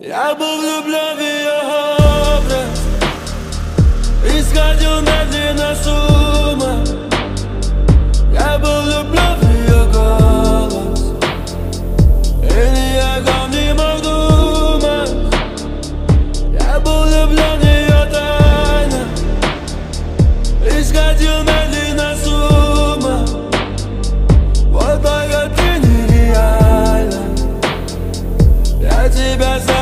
Я был влюблен в ее образ и сходил медленно с ума. Я был влюблен в ее голос и ни о ком не мог думать. Я был влюблен в ее тайны и сходил медленно с ума. Вот только ты нереальна, я тебя знаю.